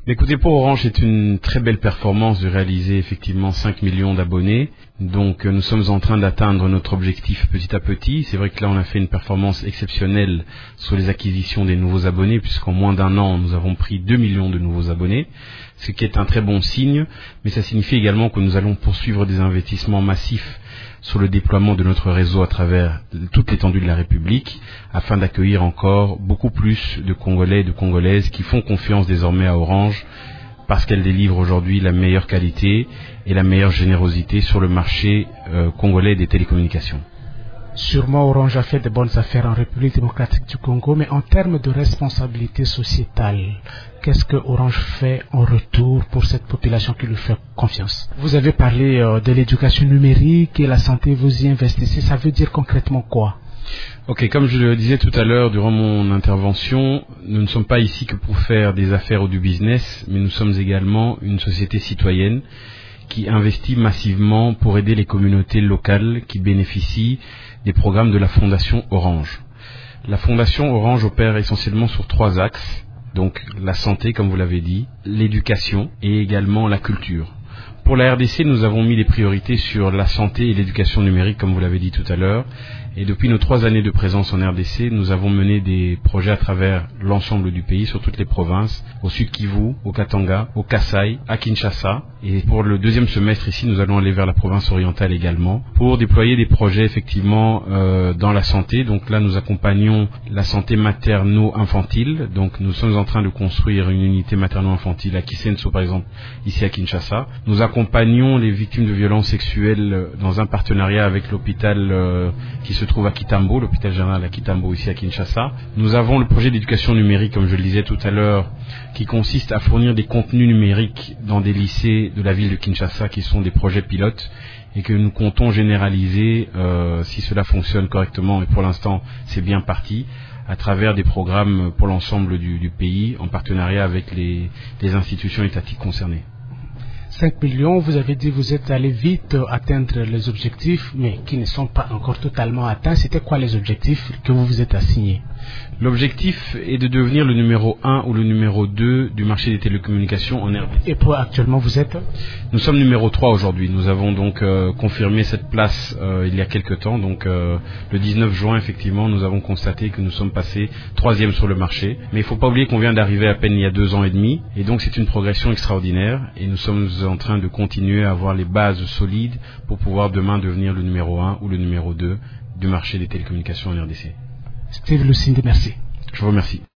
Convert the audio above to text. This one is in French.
Écoutez, pour Orange, c'est une très belle performance de réaliser effectivement 5 millions d'abonnés. Donc nous sommes en train d'atteindre notre objectif petit à petit. C'est vrai que là, on a fait une performance exceptionnelle sur les acquisitions des nouveaux abonnés, puisqu'en moins d'un an, nous avons pris 2 millions de nouveaux abonnés, ce qui est un très bon signe. Mais ça signifie également que nous allons poursuivre des investissements massifs sur le déploiement de notre réseau à travers toute l'étendue de la République, afin d'accueillir encore beaucoup plus de Congolais et de Congolaises qui font confiance désormais à Orange, parce qu'elle délivre aujourd'hui la meilleure qualité et la meilleure générosité sur le marché congolais des télécommunications. Sûrement, Orange a fait de bonnes affaires en République démocratique du Congo, mais en termes de responsabilité sociétale, qu'est-ce que Orange fait en retour pour cette population qui lui fait confiance? Vous avez parlé de l'éducation numérique et la santé, vous y investissez, ça veut dire concrètement quoi? Ok, comme je le disais tout à l'heure durant mon intervention, nous ne sommes pas ici que pour faire des affaires ou du business, mais nous sommes également une société citoyenne qui investit massivement pour aider les communautés locales qui bénéficient des programmes de la Fondation Orange. La Fondation Orange opère essentiellement sur 3 axes, donc la santé, comme vous l'avez dit, l'éducation et également la culture. Pour la RDC, nous avons mis des priorités sur la santé et l'éducation numérique, comme vous l'avez dit tout à l'heure. Et depuis nos 3 années de présence en RDC, nous avons mené des projets à travers l'ensemble du pays, sur toutes les provinces, au Sud Kivu, au Katanga, au Kasaï, à Kinshasa. Et pour le 2e semestre ici, nous allons aller vers la province orientale également, pour déployer des projets effectivement dans la santé. Donc là, nous accompagnons la santé materno-infantile. Donc nous sommes en train de construire une unité materno-infantile à Kisenso, par exemple, ici à Kinshasa. Nous accompagnons les victimes de violences sexuelles dans un partenariat avec l'hôpital qui se trouve à Kitambo, l'hôpital général à Kitambo ici à Kinshasa. Nous avons le projet d'éducation numérique, comme je le disais tout à l'heure, qui consiste à fournir des contenus numériques dans des lycées de la ville de Kinshasa qui sont des projets pilotes et que nous comptons généraliser si cela fonctionne correctement, et pour l'instant c'est bien parti, à travers des programmes pour l'ensemble du pays en partenariat avec les institutions étatiques concernées. 5 millions, vous avez dit vous êtes allé vite atteindre les objectifs, mais qui ne sont pas encore totalement atteints. C'était quoi les objectifs que vous vous êtes assignés? L'objectif est de devenir le numéro 1 ou le numéro 2 du marché des télécommunications en RDC. Et pour actuellement, vous êtes? Nous sommes numéro 3 aujourd'hui. Nous avons donc confirmé cette place il y a quelques temps. Donc le 19 juin, effectivement, nous avons constaté que nous sommes passés 3e sur le marché. Mais il ne faut pas oublier qu'on vient d'arriver à peine il y a 2 ans et demi. Et donc c'est une progression extraordinaire. Et nous sommes en train de continuer à avoir les bases solides pour pouvoir demain devenir le numéro 1 ou le numéro 2 du marché des télécommunications en RDC. Steve Lucinde, merci. Je vous remercie.